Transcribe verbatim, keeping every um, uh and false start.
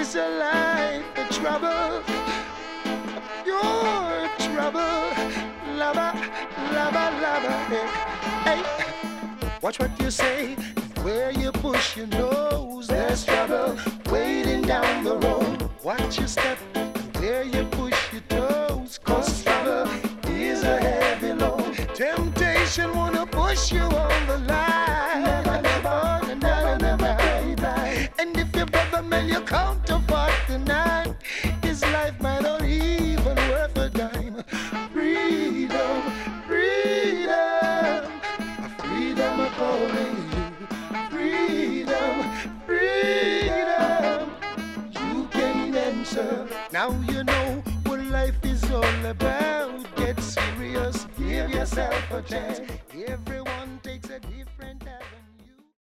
Is a life a trouble? Your trouble, lover, lover, lover. Hey, watch what you say. Where you push your nose, there's trouble waiting down the road. Watch your step. Where you push your toes, cause trouble is a heavy load. Temptation wanna push you on the line. Never, never, never, never, never. And if your brother man you count to forty-nine, his life might not even worth a dime. Freedom, freedom, freedom I'm calling you. Freedom, freedom, you can answer. Now you know what life is all about. Get serious, give yourself a chance. Every